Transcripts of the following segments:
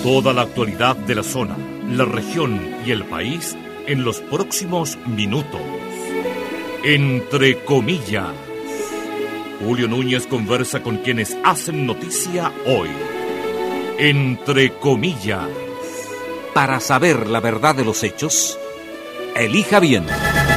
Toda la actualidad de la zona, la región y el país en los próximos minutos. Entre comillas. Julio Núñez conversa con quienes hacen noticia hoy. Entre comillas. Para saber la verdad de los hechos, elija bien.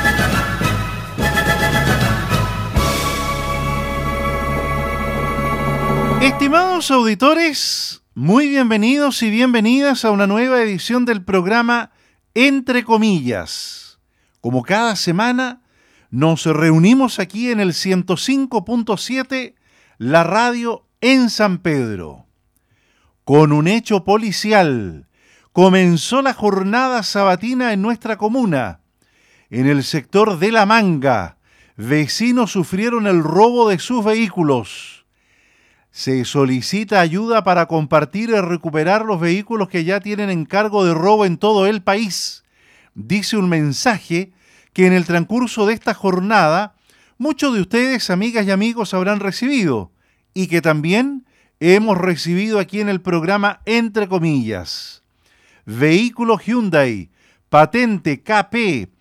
Estimados auditores, muy bienvenidos y bienvenidas a una nueva edición del programa Entre comillas. Como cada semana, nos reunimos aquí en el 105.7, la radio en San Pedro. Con un hecho policial, comenzó la jornada sabatina en nuestra comuna. En el sector de La Manga, vecinos sufrieron el robo de sus vehículos. Se solicita ayuda para compartir y recuperar los vehículos que ya tienen encargo de robo en todo el país. Dice un mensaje que en el transcurso de esta jornada muchos de ustedes, amigas y amigos, habrán recibido y que también hemos recibido aquí en el programa Entre comillas. Vehículo Hyundai, patente KP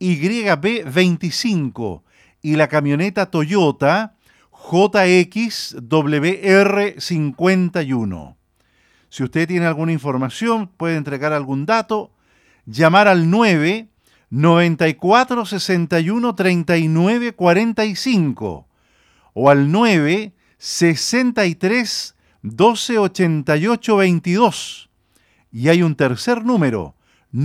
YB25 y la camioneta Toyota JXWR51. Si usted tiene alguna información, puede entregar algún dato, llamar al 994-61-3945 o al 963-1288-22. Y hay un tercer número,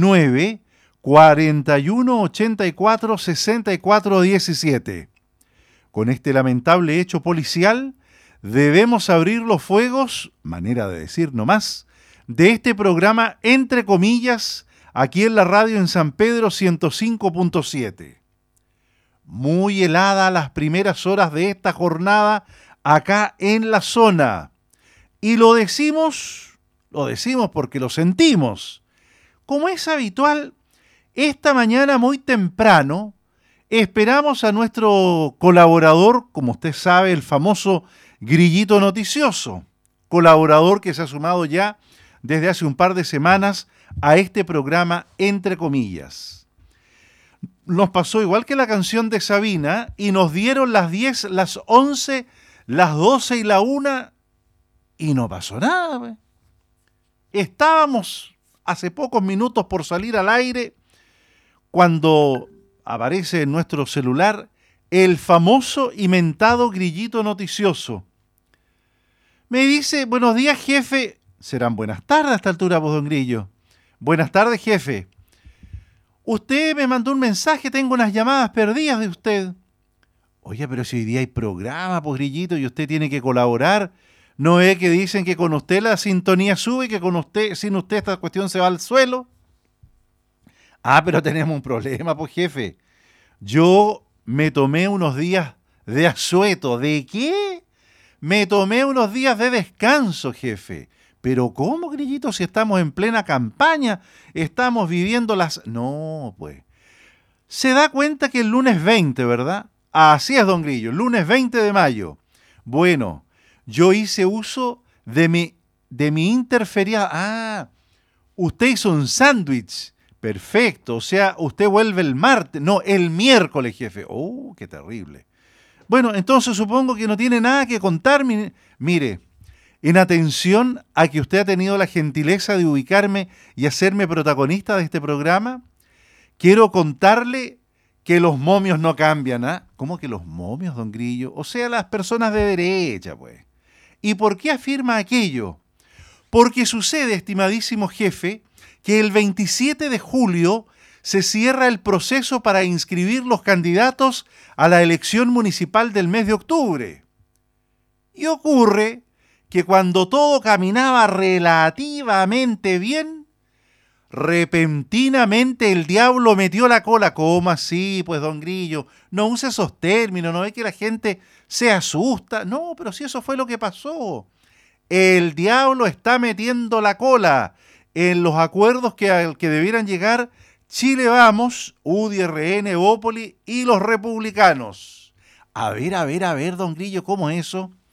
941-84-64-17. Con este lamentable hecho policial, debemos abrir los fuegos, manera de decir nomás, de este programa Entre comillas, aquí en la radio en San Pedro 105.7. Muy helada las primeras horas de esta jornada acá en la zona. Y lo decimos porque lo sentimos. Como es habitual, esta mañana muy temprano, esperamos a nuestro colaborador, como usted sabe, el famoso Grillito Noticioso, colaborador que se ha sumado ya desde hace un par de semanas a este programa Entre comillas. Nos pasó igual que la canción de Sabina y nos dieron las 10, las 11, las 12 y la 1 y no pasó nada. Estábamos hace pocos minutos por salir al aire cuando aparece en nuestro celular el famoso y mentado Grillito Noticioso. Me dice, buenos días, jefe. Serán buenas tardes a esta altura, vos, don Grillo. Buenas tardes, jefe. Usted me mandó un mensaje, tengo unas llamadas perdidas de usted. Oye, pero si hoy día hay programa, pues, Grillito, y usted tiene que colaborar. ¿No es que dicen que con usted la sintonía sube y que con usted, sin usted esta cuestión se va al suelo? Ah, pero tenemos un problema, pues, jefe. Yo me tomé unos días de asueto. ¿De qué? Me tomé unos días de descanso, jefe. ¿Pero cómo, Grillito, si estamos en plena campaña? Estamos viviendo las... No, pues. Se da cuenta que el lunes 20, ¿verdad? Así es, don Grillo, el lunes 20 de mayo. Bueno, yo hice uso de mi interferiado. Ah, usted hizo un sándwich. Perfecto, o sea, usted vuelve el martes, no, el miércoles, jefe. ¡Oh, qué terrible! Bueno, entonces supongo que no tiene nada que contar. Mire, en atención a que usted ha tenido la gentileza de ubicarme y hacerme protagonista de este programa, quiero contarle que los momios no cambian, ¿ah? ¿Cómo que los momios, don Grillo? O sea, las personas de derecha, pues. ¿Y por qué afirma aquello? Porque sucede, estimadísimo jefe, que el 27 de julio se cierra el proceso para inscribir los candidatos a la elección municipal del mes de octubre. Y ocurre que cuando todo caminaba relativamente bien, repentinamente el diablo metió la cola. ¿Cómo así, pues, don Grillo? No use esos términos, no es que la gente se asusta. No, pero si eso fue lo que pasó. El diablo está metiendo la cola en los acuerdos al que debieran llegar Chile Vamos, UDI-RN, Evópoli y los republicanos. A ver, don Grillo, ¿cómo es eso?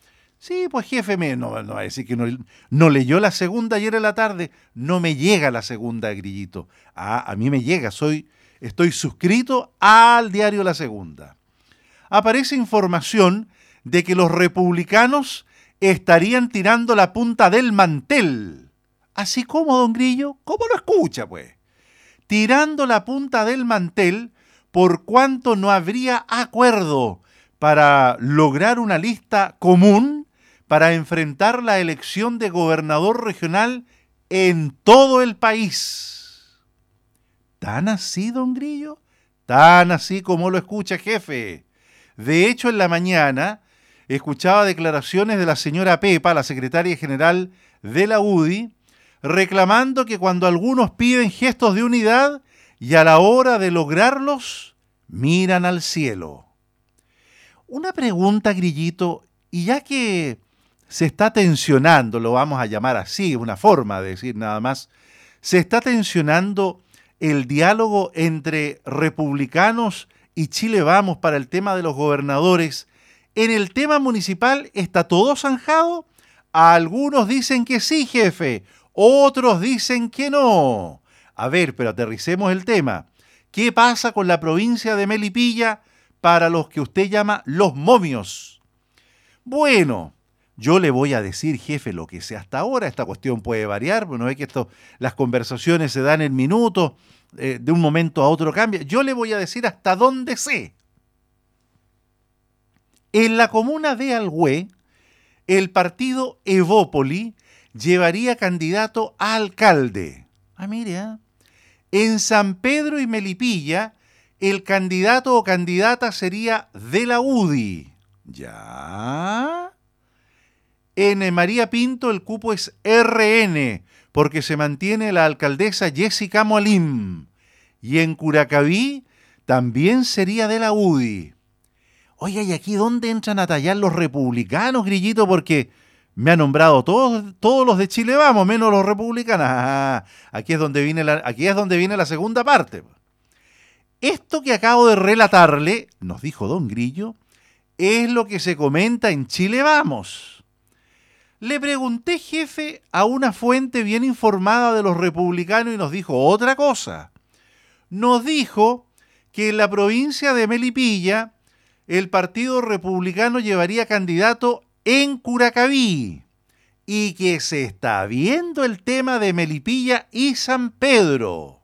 Sí, pues jefe, no va a decir que no leyó la segunda ayer en la tarde. No me llega la segunda, Grillito. A mí me llega, estoy suscrito al diario La Segunda. Aparece información de que los republicanos estarían tirando la punta del mantel. Así como, don Grillo, ¿cómo lo escucha, pues? Tirando la punta del mantel por cuanto no habría acuerdo para lograr una lista común para enfrentar la elección de gobernador regional en todo el país. ¿Tan así, don Grillo? Tan así como lo escucha, jefe. De hecho, en la mañana escuchaba declaraciones de la señora Pepa, la secretaria general de la UDI, reclamando que cuando algunos piden gestos de unidad y a la hora de lograrlos, miran al cielo. Una pregunta, Grillito, y ya que se está tensionando, lo vamos a llamar así, una forma de decir nada más, se está tensionando el diálogo entre republicanos y Chile Vamos para el tema de los gobernadores. En el tema municipal está todo zanjado. Algunos dicen que sí, jefe, otros dicen que no. A ver, pero aterricemos el tema. ¿Qué pasa con la provincia de Melipilla para los que usted llama los momios? Bueno, yo le voy a decir, jefe, lo que sé hasta ahora. Esta cuestión puede variar, pero no es que las conversaciones se dan en minutos, de un momento a otro cambia. Yo le voy a decir hasta dónde sé. En la comuna de Alhué, el partido Evópoli llevaría candidato a alcalde. Mire, En San Pedro y Melipilla, el candidato o candidata sería de la UDI. ¿Ya? En María Pinto el cupo es RN, porque se mantiene la alcaldesa Jessica Molim. Y en Curacaví también sería de la UDI. Oiga, ¿y aquí dónde entran a tallar los republicanos, Grillito? Porque me ha nombrado todos los de Chile Vamos, menos los republicanos. Aquí es donde viene la segunda parte. Esto que acabo de relatarle, nos dijo don Grillo, es lo que se comenta en Chile Vamos. Le pregunté, jefe, a una fuente bien informada de los republicanos y nos dijo otra cosa. Nos dijo que en la provincia de Melipilla el Partido Republicano llevaría candidato en Curacaví y que se está viendo el tema de Melipilla y San Pedro.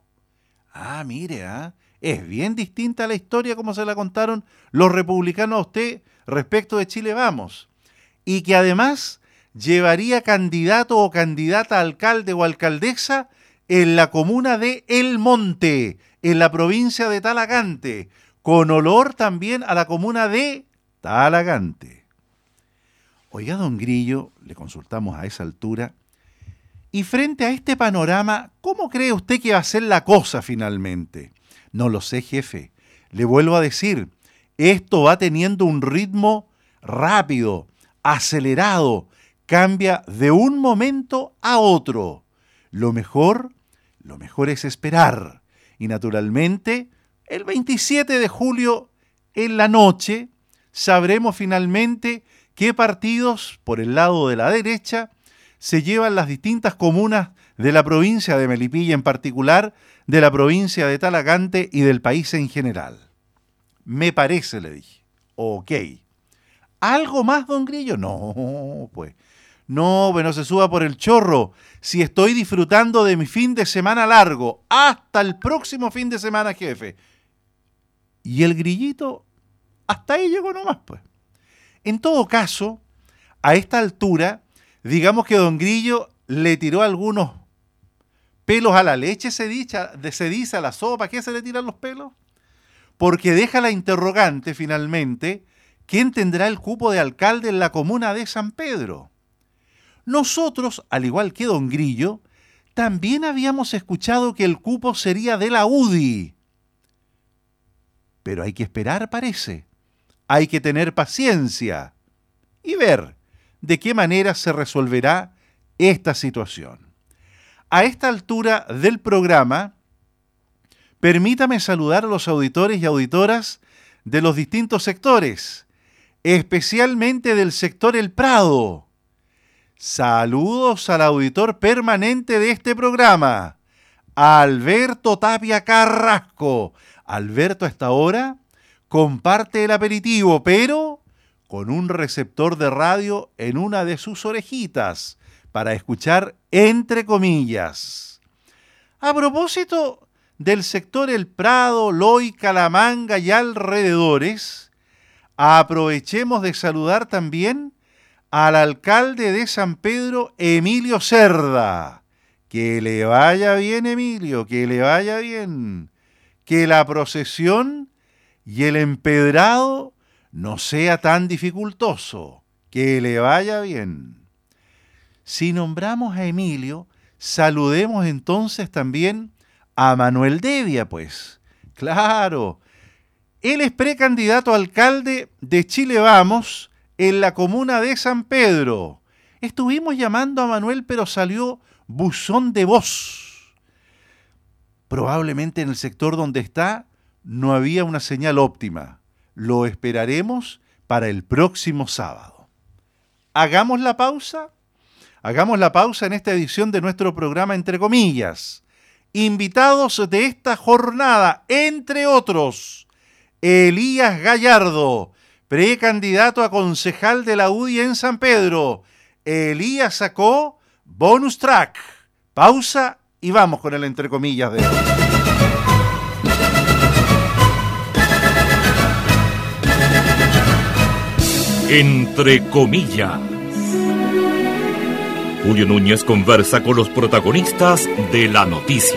Mire, es bien distinta la historia como se la contaron los republicanos a usted respecto de Chile Vamos. Y que además llevaría candidato o candidata a alcalde o alcaldesa en la comuna de El Monte, en la provincia de Talagante, con olor también a la comuna de Talagante. Oiga, don Grillo, le consultamos a esa altura, y frente a este panorama, ¿cómo cree usted que va a ser la cosa finalmente? No lo sé, jefe. Le vuelvo a decir, esto va teniendo un ritmo rápido, acelerado, cambia de un momento a otro. Lo mejor es esperar. Y naturalmente, el 27 de julio, en la noche, sabremos finalmente qué partidos, por el lado de la derecha, se llevan las distintas comunas de la provincia de Melipilla en particular, de la provincia de Talagante y del país en general. Me parece, le dije. Ok. ¿Algo más, don Grillo? No, pues. No, no se suba por el chorro. Si estoy disfrutando de mi fin de semana largo, hasta el próximo fin de semana, jefe. Y el Grillito, hasta ahí llegó nomás, pues. En todo caso, a esta altura, digamos que don Grillo le tiró algunos pelos a la leche, se dice a la sopa. ¿Qué se le tiran los pelos? Porque deja la interrogante, finalmente, ¿quién tendrá el cupo de alcalde en la comuna de San Pedro? Nosotros, al igual que don Grillo, también habíamos escuchado que el cupo sería de la UDI. Pero hay que esperar, parece. Hay que tener paciencia y ver de qué manera se resolverá esta situación. A esta altura del programa, permítame saludar a los auditores y auditoras de los distintos sectores. especialmente del sector El Prado. Saludos al auditor permanente de este programa, Alberto Tapia Carrasco. Alberto, a esta hora comparte el aperitivo, pero con un receptor de radio en una de sus orejitas para escuchar entre comillas. A propósito del sector El Prado, Loy, Calamanga y alrededores, aprovechemos de saludar también al alcalde de San Pedro, Emilio Cerda. Que le vaya bien, Emilio, que le vaya bien. Que la procesión y el empedrado no sea tan dificultoso. Que le vaya bien. Si nombramos a Emilio, saludemos entonces también a Manuel Devia, pues. Claro, él es precandidato a alcalde de Chile Vamos en la comuna de San Pedro. Estuvimos llamando a Manuel, pero salió buzón de voz. Probablemente en el sector donde está no había una señal óptima. Lo esperaremos para el próximo sábado. Hagamos la pausa en esta edición de nuestro programa Entre Comillas. Invitados de esta jornada, entre otros, Elías Gallardo, precandidato a concejal de la UDI en San Pedro. Elías sacó bonus track. Pausa y vamos con el Entre Comillas de hoy. Entre Comillas. Julio Núñez conversa con los protagonistas de la noticia.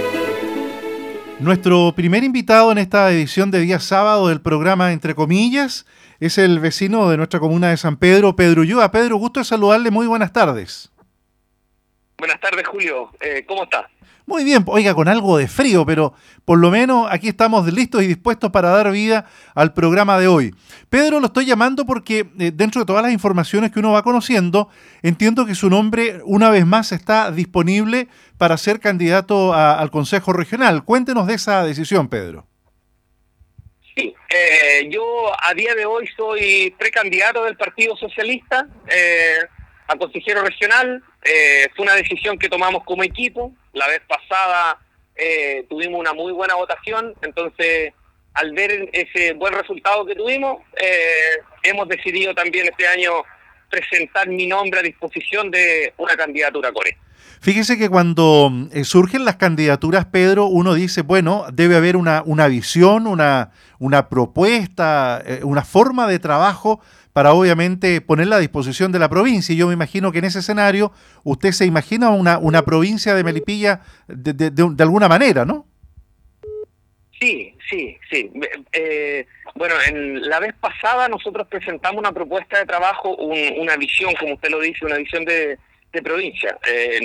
Nuestro primer invitado en esta edición de día sábado del programa Entre Comillas es el vecino de nuestra comuna de San Pedro, Pedro Ulloa. Pedro, gusto de saludarle, muy buenas tardes. Buenas tardes, Julio. ¿Cómo está? Muy bien, oiga, con algo de frío, pero por lo menos aquí estamos listos y dispuestos para dar vida al programa de hoy. Pedro, lo estoy llamando porque dentro de todas las informaciones que uno va conociendo, entiendo que su nombre una vez más está disponible para ser candidato al Consejo Regional. Cuéntenos de esa decisión, Pedro. Sí, yo a día de hoy soy precandidato del Partido Socialista a consejero regional. Fue una decisión que tomamos como equipo. La vez pasada tuvimos una muy buena votación, entonces al ver ese buen resultado que tuvimos, hemos decidido también este año presentar mi nombre a disposición de una candidatura Core. Fíjese que cuando surgen las candidaturas, Pedro, uno dice, bueno, debe haber una visión, una propuesta, una forma de trabajo para obviamente ponerla a disposición de la provincia. Y yo me imagino que en ese escenario usted se imagina una provincia de Melipilla de alguna manera, ¿no? Sí. Bueno, la vez pasada nosotros presentamos una propuesta de trabajo, una visión, como usted lo dice, una visión de provincia.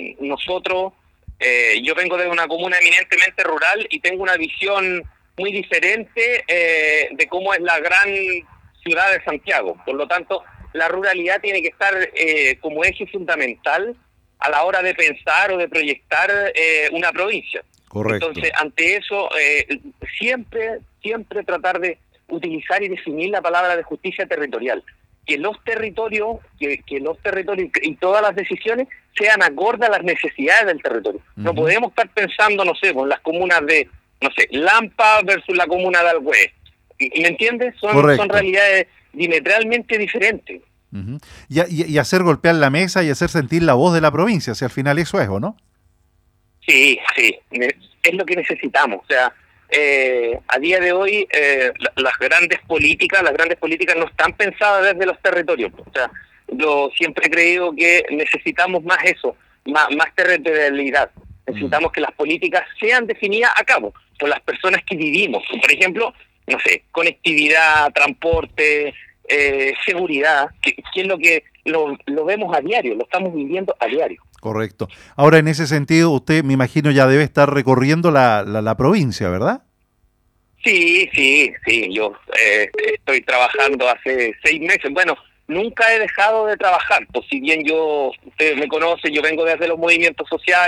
Yo vengo de una comuna eminentemente rural y tengo una visión muy diferente de cómo es la gran ciudad de Santiago. Por lo tanto, la ruralidad tiene que estar como eje fundamental a la hora de pensar o de proyectar una provincia. Correcto. Entonces, ante eso, siempre tratar de utilizar y definir la palabra de justicia territorial. Que los territorios y todas las decisiones sean acorde a las necesidades del territorio. Uh-huh. No podemos estar pensando, con las comunas de, Lampa versus la comuna de Alhué. ¿Me entiendes? Son realidades diametralmente diferentes. Uh-huh. Y hacer golpear la mesa y hacer sentir la voz de la provincia, si al final eso es, ¿o no? Sí, es lo que necesitamos. O sea, a día de hoy las grandes políticas no están pensadas desde los territorios. O sea, yo siempre he creído que necesitamos más eso, más territorialidad. Necesitamos que las políticas sean definidas a cabo por las personas que vivimos. Por ejemplo, conectividad, transporte, seguridad, que es lo que lo vemos a diario, lo estamos viviendo a diario. Correcto. Ahora, en ese sentido, usted, me imagino, ya debe estar recorriendo la provincia, ¿verdad? Sí. Yo estoy trabajando hace 6 meses. Bueno, nunca he dejado de trabajar. Pues si bien usted me conoce, yo vengo desde los movimientos sociales,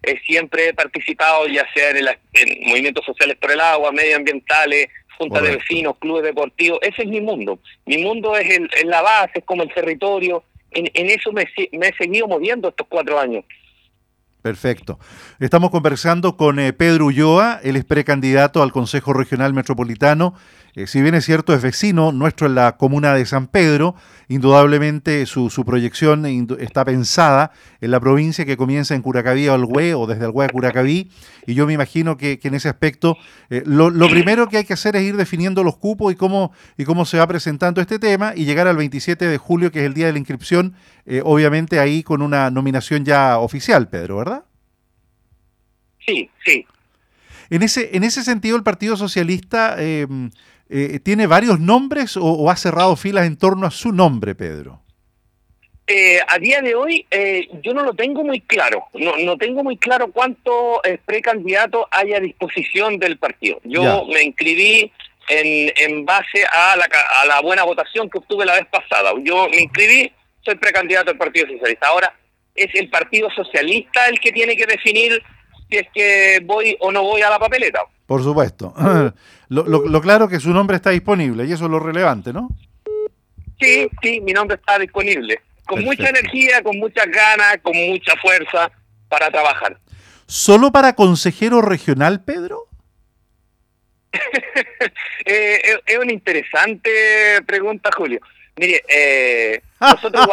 siempre he participado, ya sea en movimientos sociales por el agua, medioambientales, juntas de vecinos, clubes deportivos. Ese es mi mundo. Mi mundo es la base, es como el territorio. En eso me he seguido moviendo estos 4 años. Perfecto. Estamos conversando con Pedro Ulloa, él es precandidato al Consejo Regional Metropolitano. Si bien es cierto, es vecino nuestro en la comuna de San Pedro, indudablemente su proyección está pensada en la provincia que comienza en Curacaví o Alhué, o desde Alhué a Curacaví, y yo me imagino que en ese aspecto lo primero que hay que hacer es ir definiendo los cupos y cómo se va presentando este tema, y llegar al 27 de julio, que es el día de la inscripción, obviamente ahí con una nominación ya oficial, Pedro, ¿verdad? Sí, sí. En ese sentido, el Partido Socialista ¿tiene varios nombres o ha cerrado filas en torno a su nombre, Pedro? A día de hoy yo no lo tengo muy claro. No tengo muy claro cuántos precandidatos hay a disposición del partido. Yo me inscribí en base a la buena votación que obtuve la vez pasada. Yo me inscribí, soy precandidato del Partido Socialista. Ahora es el Partido Socialista el que tiene que definir si es que voy o no voy a la papeleta. Por supuesto. Lo claro que su nombre está disponible, y eso es lo relevante, ¿no? Sí, mi nombre está disponible. Con Perfecto. Mucha energía, con muchas ganas, con mucha fuerza para trabajar. ¿Solo para consejero regional, Pedro? Es una interesante pregunta, Julio. Mire, nosotros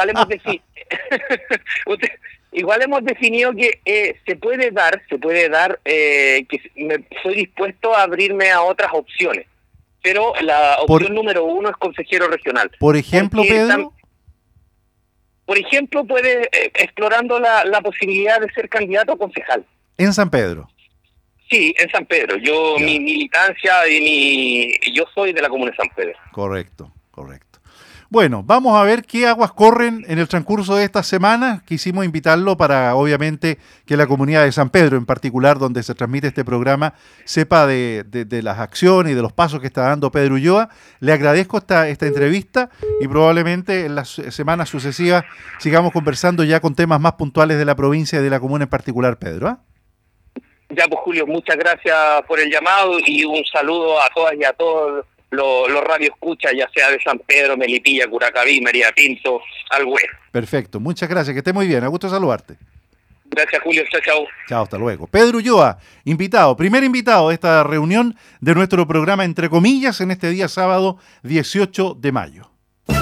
igual hemos definido que se puede dar que soy dispuesto a abrirme a otras opciones, pero la opción número 1 es consejero regional. Por ejemplo, Pedro. Por ejemplo, puede explorando la posibilidad de ser candidato a concejal. ¿En San Pedro? Sí, en San Pedro. Mi militancia yo soy de la comuna de San Pedro. Correcto. Bueno, vamos a ver qué aguas corren en el transcurso de esta semana. Quisimos invitarlo para, obviamente, que la comunidad de San Pedro, en particular, donde se transmite este programa, sepa de las acciones y de los pasos que está dando Pedro Ulloa. Le agradezco esta entrevista, y probablemente en las semanas sucesivas sigamos conversando ya con temas más puntuales de la provincia y de la comuna en particular, Pedro. Ya, pues, Julio, muchas gracias por el llamado y un saludo a todas y a todos los radioescuchas, ya sea de San Pedro, Melipilla, Curacaví, María Pinto, Alhué. Perfecto, muchas gracias, que esté muy bien, a gusto saludarte. Gracias, Julio, chao. Chao, hasta luego. Pedro Ulloa, primer invitado de esta reunión de nuestro programa Entre Comillas en este día sábado 18 de mayo.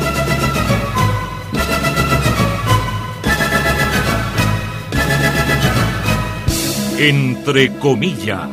Entre Comillas.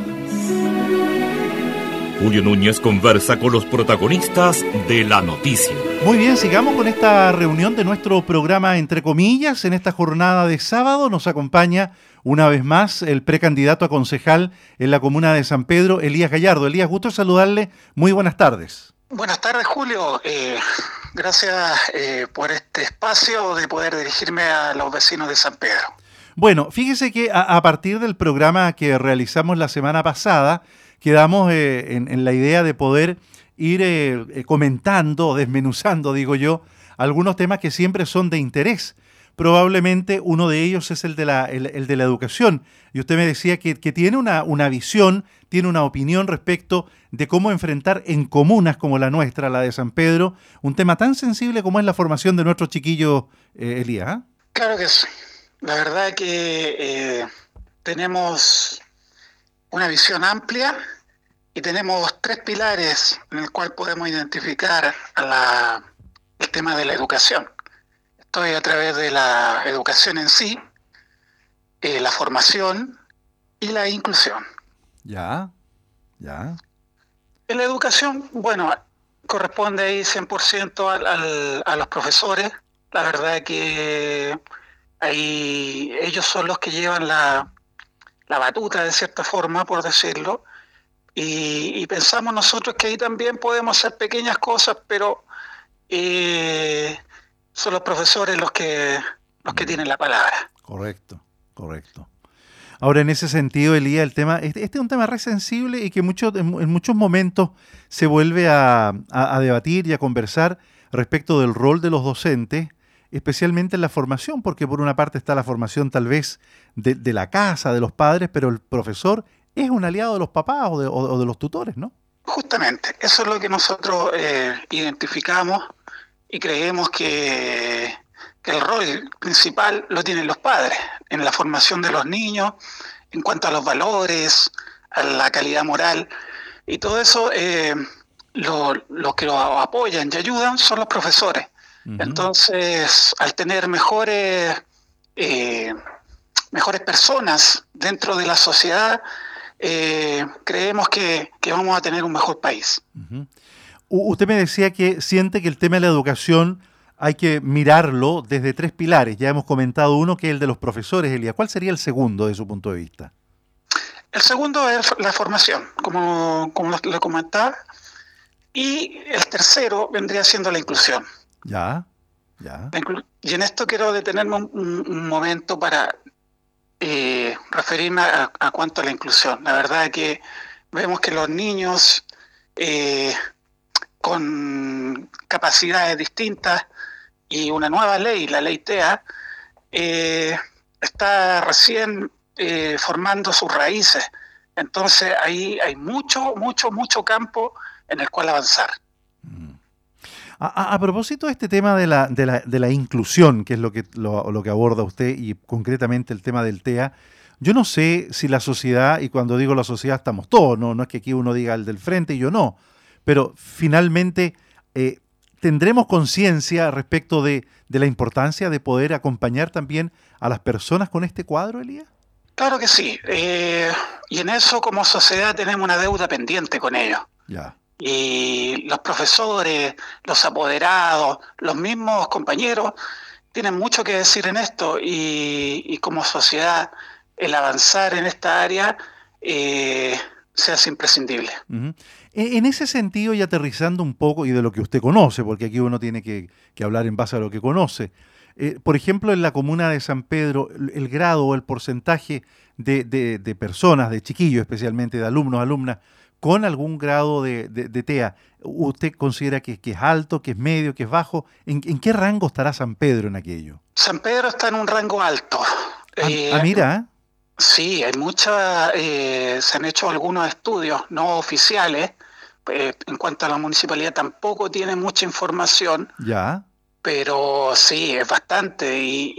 Julio Núñez conversa con los protagonistas de la noticia. Muy bien, sigamos con esta reunión de nuestro programa Entre Comillas. En esta jornada de sábado nos acompaña una vez más el precandidato a concejal en la comuna de San Pedro, Elías Gallardo. Elías, gusto saludarle. Muy buenas tardes. Buenas tardes, Julio. Gracias por este espacio de poder dirigirme a los vecinos de San Pedro. Bueno, fíjese que a partir del programa que realizamos la semana pasada, quedamos en la idea de poder ir comentando, desmenuzando, digo yo, algunos temas que siempre son de interés. Probablemente uno de ellos es el de la educación. Y usted me decía que tiene una visión, tiene una opinión respecto de cómo enfrentar en comunas como la nuestra, la de San Pedro, un tema tan sensible como es la formación de nuestros chiquillos, Elías. Claro que sí. La verdad que tenemos una visión amplia y tenemos 3 pilares en el cual podemos identificar el tema de la educación. Esto es a través de la educación en sí, la formación y la inclusión. Ya. En la educación, bueno, corresponde ahí 100% a los profesores. La verdad que ahí ellos son los que llevan la batuta, de cierta forma, por decirlo, y pensamos nosotros que ahí también podemos hacer pequeñas cosas, pero son los profesores los que tienen la palabra. Correcto. Ahora, en ese sentido, Elías, el tema, este es un tema re sensible y que en muchos momentos se vuelve a debatir y a conversar respecto del rol de los docentes especialmente en la formación, porque por una parte está la formación tal vez de la casa, de los padres, pero el profesor es un aliado de los papás o de los tutores, ¿no? Justamente, eso es lo que nosotros identificamos y creemos que el rol principal lo tienen los padres en la formación de los niños, en cuanto a los valores, a la calidad moral, y todo eso los que lo apoyan y ayudan son los profesores. Uh-huh. Entonces, al tener mejores personas dentro de la sociedad, creemos que vamos a tener un mejor país. Uh-huh. Usted me decía que siente que el tema de la educación hay que mirarlo desde 3 pilares. Ya hemos comentado uno, que es el de los profesores, Elías. ¿Cuál sería el segundo de su punto de vista? El segundo es la formación, como lo comentaba. Y el tercero vendría siendo la inclusión. Ya. Y en esto quiero detenerme un momento para referirme a cuanto a la inclusión. La verdad es que vemos que los niños con capacidades distintas y una nueva ley, la ley TEA, está recién formando sus raíces. Entonces ahí hay mucho campo en el cual avanzar. A propósito de este tema de la inclusión, que es lo que aborda usted, y concretamente el tema del TEA, yo no sé si la sociedad, y cuando digo la sociedad estamos todos, no es que aquí uno diga el del frente y yo no, pero finalmente tendremos conciencia respecto de la importancia de poder acompañar también a las personas con este cuadro, Elías. Claro que sí, y en eso como sociedad tenemos una deuda pendiente con ellos. Ya. Y los profesores, los apoderados, los mismos compañeros tienen mucho que decir en esto, y como sociedad el avanzar en esta área se hace imprescindible. Uh-huh. En ese sentido, y aterrizando un poco, y de lo que usted conoce, porque aquí uno tiene que hablar en base a lo que conoce, por ejemplo, en la comuna de San Pedro, el grado o el porcentaje de personas, de chiquillos especialmente, de alumnos, alumnas, con algún grado de TEA, ¿usted considera que es alto, que es medio, que es bajo? ¿En qué rango estará San Pedro en aquello? San Pedro está en un rango alto. Mira. Sí, hay se han hecho algunos estudios no oficiales. En cuanto a la municipalidad tampoco tiene mucha información. Ya. Pero sí, es bastante,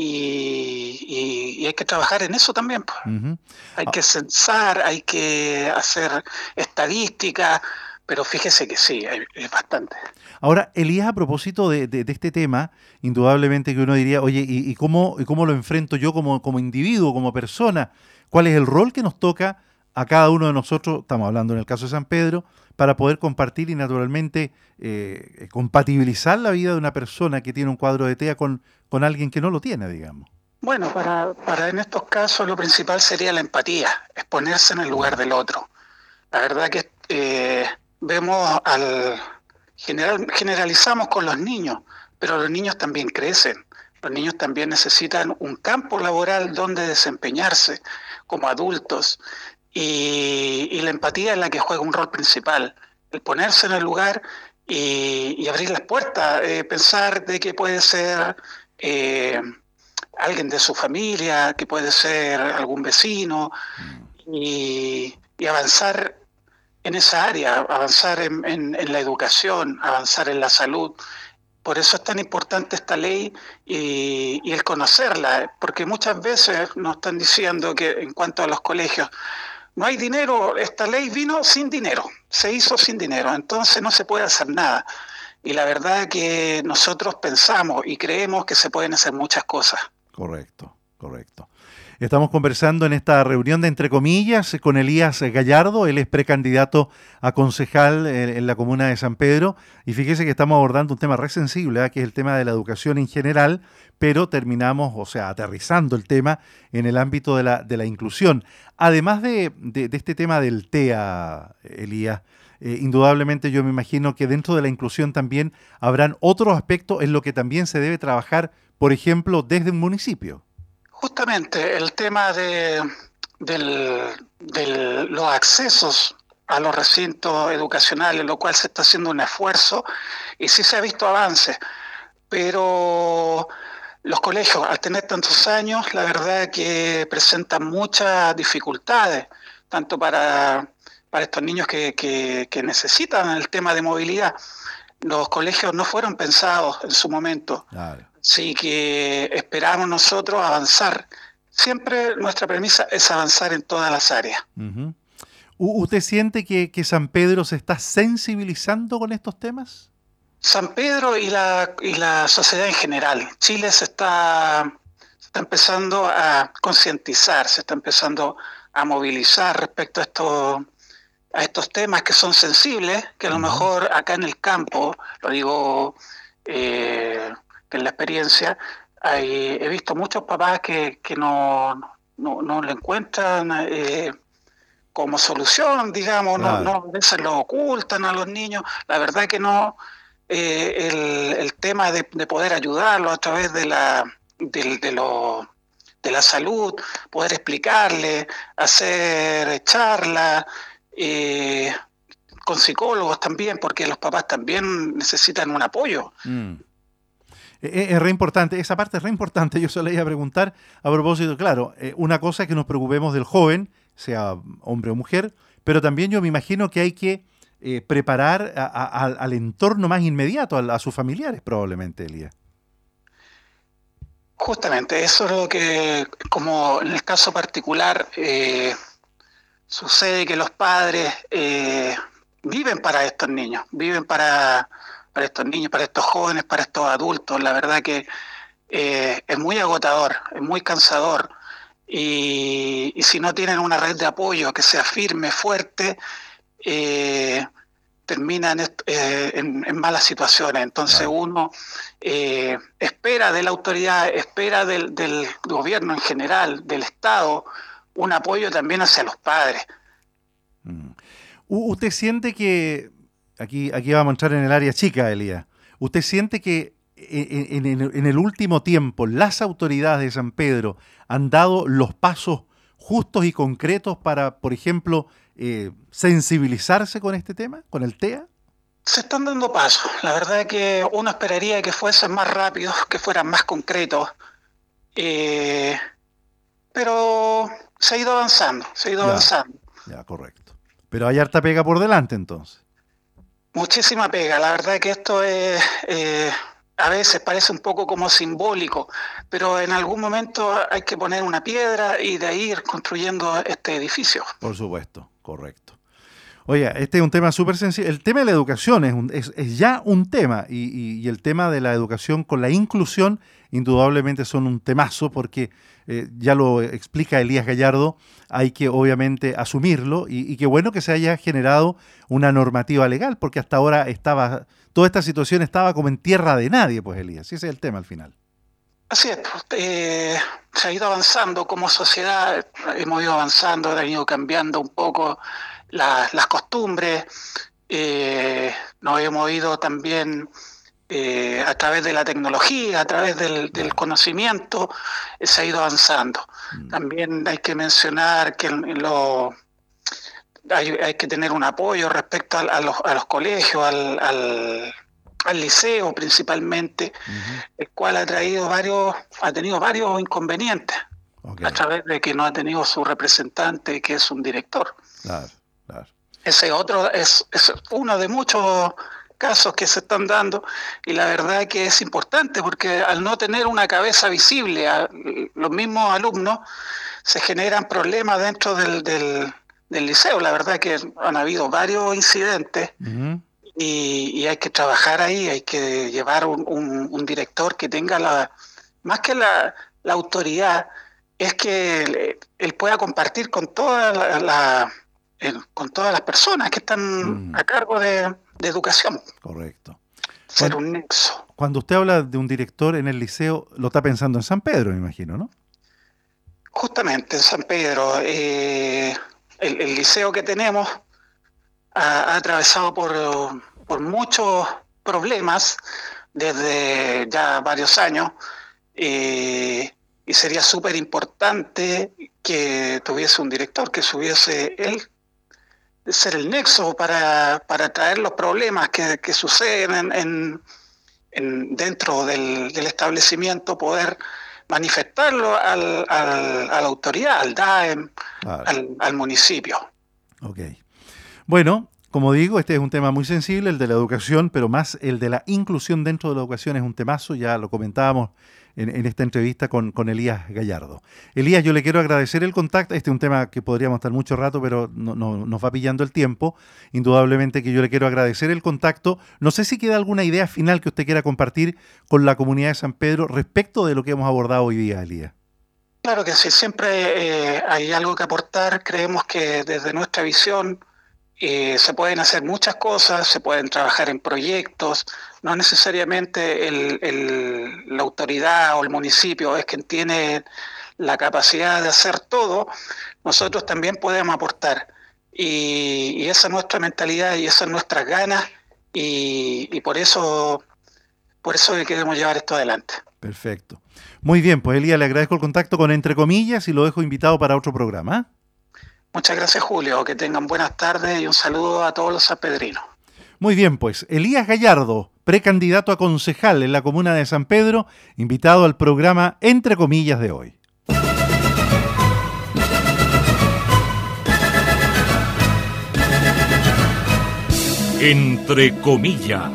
y hay que trabajar en eso también. Uh-huh. Hay que censar, hay que hacer estadística, pero fíjese que sí, es bastante. Ahora, Elías, a propósito de este tema, indudablemente que uno diría, oye, ¿y cómo lo enfrento yo como individuo, como persona? ¿Cuál es el rol que nos toca a cada uno de nosotros, estamos hablando en el caso de San Pedro, para poder compartir y naturalmente compatibilizar la vida de una persona que tiene un cuadro de TEA con alguien que no lo tiene, digamos? Bueno, para en estos casos lo principal sería la empatía, es ponerse en el lugar del otro. La verdad que vemos generalizamos con los niños, pero los niños también crecen. Los niños también necesitan un campo laboral donde desempeñarse como adultos. Y la empatía es la que juega un rol principal, el ponerse en el lugar y abrir las puertas, pensar de que puede ser alguien de su familia, que puede ser algún vecino, y avanzar en esa área, avanzar en la educación, avanzar en la salud. Por eso es tan importante esta ley y el conocerla, porque muchas veces nos están diciendo que en cuanto a los colegios, no hay dinero, esta ley vino sin dinero, se hizo sin dinero, entonces no se puede hacer nada. Y la verdad es que nosotros pensamos y creemos que se pueden hacer muchas cosas. Correcto. Estamos conversando en esta reunión de Entre Comillas con Elías Gallardo. Él es precandidato a concejal en la comuna de San Pedro. Y fíjese que estamos abordando un tema re sensible, que es el tema de la educación en general, pero terminamos, aterrizando el tema en el ámbito de la inclusión. Además de este tema del TEA, Elías, indudablemente yo me imagino que dentro de la inclusión también habrán otros aspectos en lo que también se debe trabajar, por ejemplo, desde un municipio. Justamente el tema de los accesos a los recintos educacionales, lo cual se está haciendo un esfuerzo y sí se ha visto avances. pero los colegios, al tener tantos años, la verdad que presentan muchas dificultades, tanto para estos niños que necesitan el tema de movilidad. Los colegios no fueron pensados en su momento, Claro. así que esperamos nosotros avanzar. Siempre nuestra premisa es avanzar en todas las áreas. Ujú. ¿Usted siente que San Pedro se está sensibilizando con estos temas? San Pedro y la sociedad en general. Chile se está empezando a concientizar, se está empezando a movilizar respecto a estos temas que son sensibles, que a lo mejor acá en el campo, lo digo que en la experiencia, he visto muchos papás que no le encuentran como solución, digamos, Claro. no a veces lo ocultan a los niños. La verdad que no. El tema de poder ayudarlos a través de la salud, poder explicarle, hacer charlas con psicólogos también, porque los papás también necesitan un apoyo. Es re importante, esa parte es re importante. Yo se la iba a preguntar a propósito, claro, una cosa es que nos preocupemos del joven, sea hombre o mujer, pero también yo me imagino que hay que preparar al entorno más inmediato, a sus familiares probablemente, Elías. Justamente, eso es lo que, como en el caso particular, sucede que los padres viven para estos niños, viven para estos niños, para estos jóvenes, para estos adultos. La verdad que es muy agotador, es muy cansador. Y si no tienen una red de apoyo que sea firme, fuerte, terminan en malas situaciones. Entonces uno espera de la autoridad, espera del gobierno en general, del Estado, un apoyo también hacia los padres. ¿Usted siente que, aquí vamos a entrar en el área chica, Elías, usted siente que en el último tiempo las autoridades de San Pedro han dado los pasos justos y concretos para, por ejemplo, sensibilizarse con este tema, con el TEA? Se están dando pasos. La verdad es que uno esperaría que fuesen más rápidos, que fueran más concretos, pero se ha ido avanzando, Ya, correcto. Pero hay harta pega por delante, entonces. Muchísima pega. La verdad es que esto es... a veces parece un poco como simbólico, pero en algún momento hay que poner una piedra y de ahí ir construyendo este edificio. Por supuesto, correcto. Oiga, este es un tema súper sensible. El tema de la educación es ya un tema y el tema de la educación con la inclusión indudablemente son un temazo porque ya lo explica Elías Gallardo, hay que obviamente asumirlo y qué bueno que se haya generado una normativa legal porque hasta ahora toda esta situación estaba como en tierra de nadie, pues Elías, ese es el tema al final. Así es, se ha ido avanzando como sociedad, hemos ido avanzando, ha ido cambiando un poco las costumbres, nos hemos ido también a través de la tecnología, a través del conocimiento, se ha ido avanzando. También hay que mencionar que hay que tener un apoyo respecto a los colegios, al liceo principalmente, el cual ha tenido varios inconvenientes, a través de que no ha tenido su representante, que es un director. Claro. Ese otro es uno de muchos casos que se están dando y la verdad que es importante porque al no tener una cabeza visible a los mismos alumnos se generan problemas dentro del liceo. La verdad que han habido varios incidentes y hay que trabajar ahí, hay que llevar un director que tenga más que la autoridad, es que él pueda compartir con todas las personas que están a cargo de educación. Correcto. Ser un nexo. Cuando usted habla de un director en el liceo, lo está pensando en San Pedro, me imagino, ¿no? Justamente en San Pedro. El liceo que tenemos ha atravesado por muchos problemas desde ya varios años y sería súper importante que tuviese un director, que subiese él ser el nexo para traer los problemas que suceden dentro del establecimiento poder manifestarlo a la autoridad, al DAEM, claro, al municipio. Ok. Bueno, como digo, este es un tema muy sensible, el de la educación, pero más el de la inclusión dentro de la educación es un temazo, ya lo comentábamos en esta entrevista con Elías Gallardo. Elías, yo le quiero agradecer el contacto. Este es un tema que podríamos estar mucho rato, pero no nos va pillando el tiempo. Indudablemente que yo le quiero agradecer el contacto. No sé si queda alguna idea final que usted quiera compartir con la comunidad de San Pedro respecto de lo que hemos abordado hoy día, Elías. Claro que sí, siempre hay algo que aportar. Creemos que desde nuestra visión se pueden hacer muchas cosas, se pueden trabajar en proyectos, no necesariamente la autoridad o el municipio es quien tiene la capacidad de hacer todo, nosotros también podemos aportar. Y esa es nuestra mentalidad y esas son nuestras ganas y por eso queremos llevar esto adelante. Perfecto. Muy bien, pues Elías, le agradezco el contacto con Entre Comillas y lo dejo invitado para otro programa. Muchas gracias, Julio. Que tengan buenas tardes y un saludo a todos los sanpedrinos. Muy bien, pues Elías Gallardo, precandidato a concejal en la comuna de San Pedro, invitado al programa Entre Comillas de hoy. Entre Comillas.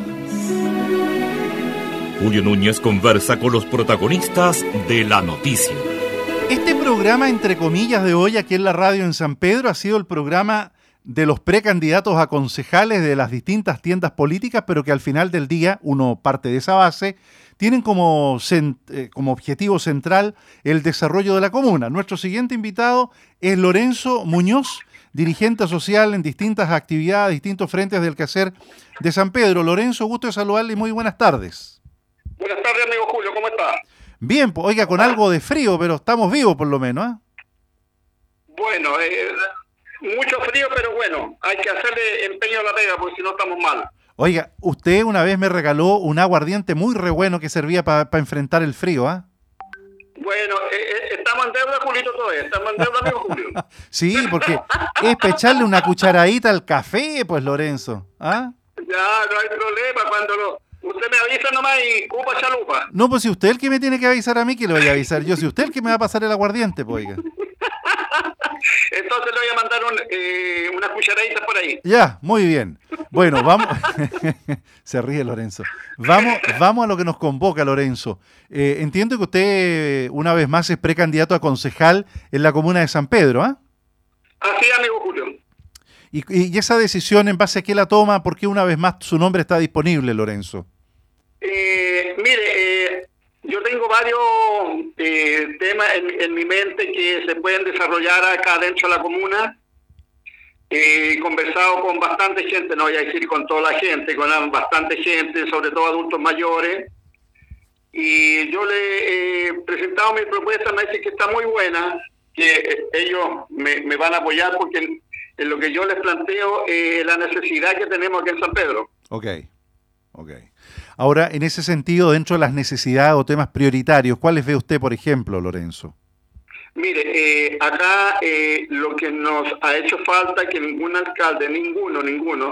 Julio Núñez conversa con los protagonistas de la noticia. Este programa, Entre Comillas, de hoy aquí en la radio en San Pedro ha sido el programa de los precandidatos a concejales de las distintas tiendas políticas, pero que al final del día, uno parte de esa base, tienen como objetivo central el desarrollo de la comuna. Nuestro siguiente invitado es Lorenzo Muñoz, dirigente social en distintas actividades, distintos frentes del quehacer de San Pedro. Lorenzo, gusto de saludarle y muy buenas tardes. Buenas tardes, amigo Julio, ¿cómo está? Bien, pues, oiga, con algo de frío, pero estamos vivos por lo menos, ¿eh? Bueno, mucho frío, pero bueno, hay que hacerle empeño a la pega, porque si no estamos mal. Oiga, usted una vez me regaló un aguardiente muy re bueno que servía para enfrentar el frío, ¿ah? Bueno, estamos en deuda, Julito, todavía. Estamos en deuda, amigo Julio. Sí, porque es para echarle una cucharadita al café, pues, Lorenzo. ¿Ah? Ya, no hay problema. Usted me avisa nomás y upa chalupa. No, pues si usted es el que me tiene que avisar a mí, que le voy a avisar yo. Si usted es el que me va a pasar el aguardiente, pues, oiga. Entonces le voy a mandar unas cucharaditas por ahí. Ya, muy bien. Bueno, vamos. Se ríe Lorenzo. Vamos a lo que nos convoca, Lorenzo. Entiendo que usted, una vez más, es precandidato a concejal en la comuna de San Pedro, ¿ah? Así es, amigo Julio. ¿Y esa decisión en base a qué la toma? ¿Por qué una vez más su nombre está disponible, Lorenzo? Mire, yo tengo varios temas en mi mente que se pueden desarrollar acá dentro de la comuna. He conversado con bastante gente, no voy a decir con toda la gente, con bastante gente, sobre todo adultos mayores. Y yo le he presentado mi propuesta, me dice que está muy buena, que ellos me van a apoyar porque en lo que yo les planteo la necesidad que tenemos aquí en San Pedro. Ok. Ahora, en ese sentido, dentro de las necesidades o temas prioritarios, ¿cuáles ve usted, por ejemplo, Lorenzo? Mire, acá lo que nos ha hecho falta que ningún alcalde, ninguno,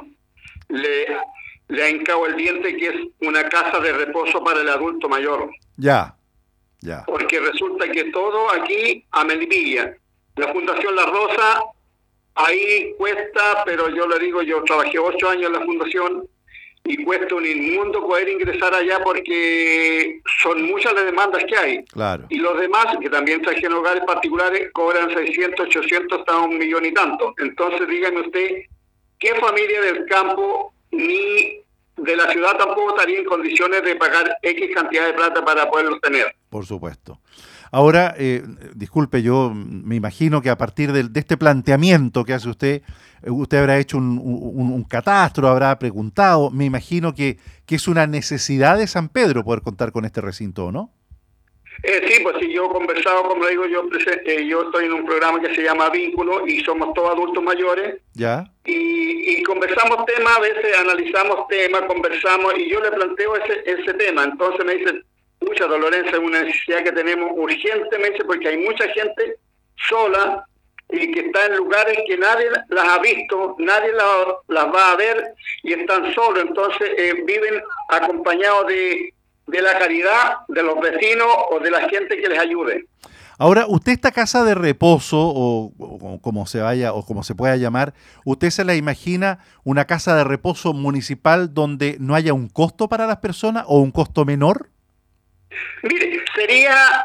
le ha hincado el diente, que es una casa de reposo para el adulto mayor. Ya. Porque resulta que todo aquí a Melipilla. La Fundación La Rosa, ahí cuesta, pero yo le digo, yo trabajé 8 años en la fundación y cuesta un inmundo poder ingresar allá porque son muchas las demandas que hay. Claro. Y los demás, que también trabajan en hogares particulares, cobran 600, 800 hasta 1 millón y tanto. Entonces dígame usted, ¿qué familia del campo ni de la ciudad tampoco estaría en condiciones de pagar X cantidad de plata para poderlos tener? Por supuesto. Ahora, disculpe, yo me imagino que a partir de este planteamiento que hace usted habrá hecho un catastro, habrá preguntado, me imagino que es una necesidad de San Pedro poder contar con este recinto, ¿no? Sí, pues sí, yo he conversado, como le digo, yo estoy en un programa que se llama Vínculo y somos todos adultos mayores. Ya. Y conversamos temas, a veces analizamos temas, conversamos y yo le planteo ese tema. Entonces me dice, mucha Lorenzo, es una necesidad que tenemos urgentemente porque hay mucha gente sola y que está en lugares que nadie las ha visto, nadie las va a ver y están solos. Entonces viven acompañados de de la caridad de los vecinos o de la gente que les ayude. Ahora, usted esta casa de reposo, o como se vaya, o como se pueda llamar, ¿usted se la imagina una casa de reposo municipal donde no haya un costo para las personas o un costo menor? Mire, sería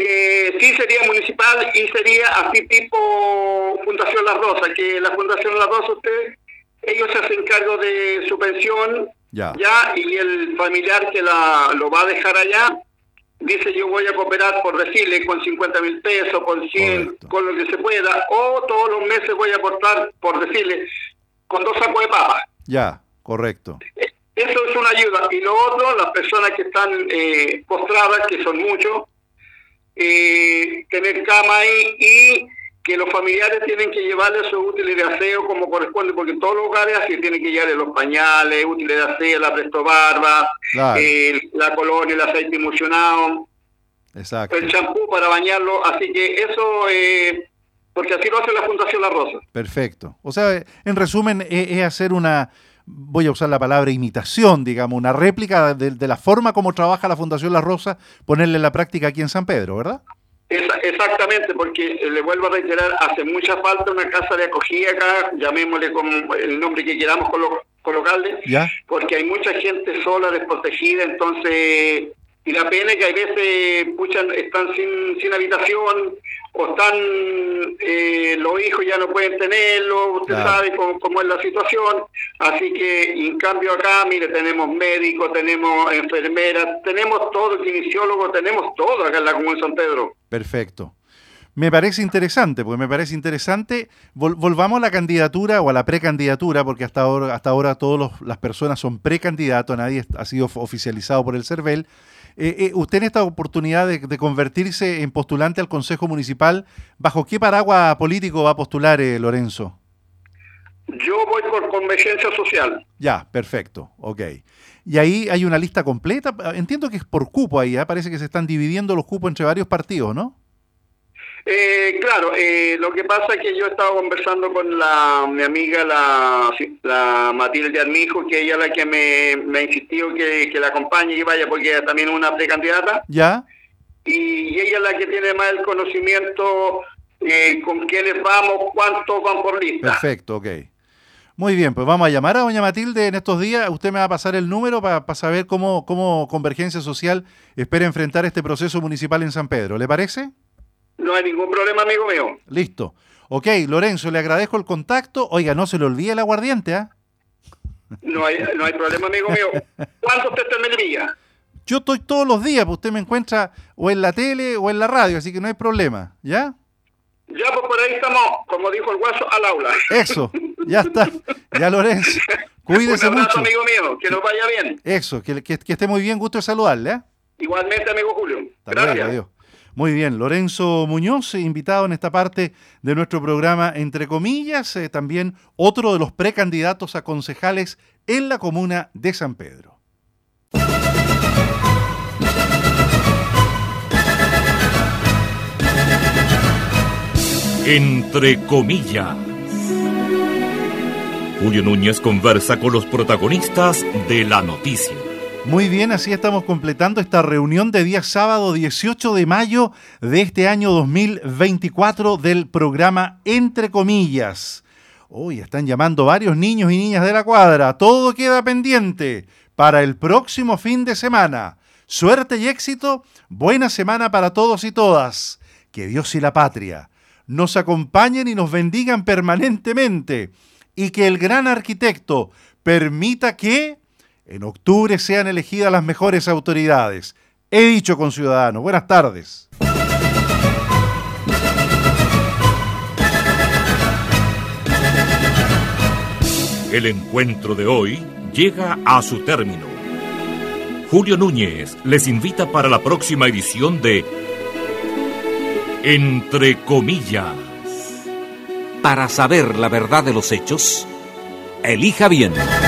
municipal y sería así tipo Fundación La Rosa, que la Fundación La Rosa, ellos se hacen cargo de su pensión, ya, y el familiar que lo va a dejar allá, dice yo voy a cooperar, por decirle, con 50.000 pesos, con 100, correcto, con lo que se pueda, o todos los meses voy a aportar, por decirle, con 2 sacos de papas. Ya, correcto. Eso es una ayuda. Y lo otro, las personas que están postradas, que son muchos, tener cama ahí, y que los familiares tienen que llevarle sus útiles de aseo como corresponde, porque en todos los hogares así tienen que llevarle los pañales, útiles de aseo, la presto barba, claro, la colonia, el aceite emulsionado, exacto, el champú para bañarlo, así que eso, porque así lo hace la Fundación La Rosa. Perfecto. O sea, en resumen, es hacer una, voy a usar la palabra imitación, digamos, una réplica de la forma como trabaja la Fundación La Rosa, ponerle en la práctica aquí en San Pedro, ¿verdad? Exactamente, porque le vuelvo a reiterar, hace mucha falta una casa de acogida acá, llamémosle con el nombre que queramos colocarle, ¿ya? Porque hay mucha gente sola, desprotegida, entonces, y la pena es que hay veces están sin habitación, o están los hijos ya no pueden tenerlo, usted claro, sabe cómo es la situación, así que en cambio acá, mire, tenemos médicos, tenemos enfermeras, tenemos todo, kinesiólogos, tenemos todo acá en la Comuna de San Pedro. Perfecto. Me parece interesante, volvamos a la candidatura o a la precandidatura, porque hasta ahora todas las personas son precandidatos, nadie ha sido oficializado por el CERVEL. Usted en esta oportunidad de convertirse en postulante al Consejo Municipal, ¿bajo qué paraguas político va a postular, Lorenzo? Yo voy por Convergencia Social. Ya, perfecto, ok. Y ahí hay una lista completa, entiendo que es por cupo ahí, parece que se están dividiendo los cupos entre varios partidos, ¿no? Claro, lo que pasa es que yo he estado conversando con mi amiga, la Matilde Armijo, que ella es la que me ha insistido que la acompañe y vaya, porque ella también es una precandidata. ¿Ya? Y ella es la que tiene más el conocimiento con quiénes vamos, cuántos van por lista. Perfecto, ok. Muy bien, pues vamos a llamar a doña Matilde en estos días. Usted me va a pasar el número para saber cómo Convergencia Social espera enfrentar este proceso municipal en San Pedro. ¿Le parece? No hay ningún problema, amigo mío. Listo. Ok, Lorenzo, le agradezco el contacto. Oiga, no se le olvide el aguardiente, ¿ah? No hay problema, amigo mío. ¿Cuánto usted está en Melilla? Yo estoy todos los días, pues usted me encuentra o en la tele o en la radio, así que no hay problema, ¿ya? Ya, pues por ahí estamos, como dijo el guaso, al aula. Eso, ya está. Ya, Lorenzo, cuídese mucho. Un abrazo, amigo mío, que nos vaya bien. Eso, que esté muy bien, gusto de saludarle, ¿eh? Igualmente, amigo Julio. Hasta gracias. Luego, adiós. Muy bien, Lorenzo Muñoz, invitado en esta parte de nuestro programa Entre Comillas, también otro de los precandidatos a concejales en la comuna de San Pedro. Entre Comillas. Julio Núñez conversa con los protagonistas de la noticia. Muy bien, así estamos completando esta reunión de día sábado 18 de mayo de este año 2024 del programa Entre Comillas. Hoy están llamando varios niños y niñas de la cuadra. Todo queda pendiente para el próximo fin de semana. Suerte y éxito, buena semana para todos y todas. Que Dios y la patria nos acompañen y nos bendigan permanentemente. Y que el gran arquitecto permita que en octubre sean elegidas las mejores autoridades. He dicho, conciudadanos. Buenas tardes. El encuentro de hoy llega a su término. Julio Núñez les invita para la próxima edición de Entre Comillas. Para saber la verdad de los hechos, elija bien.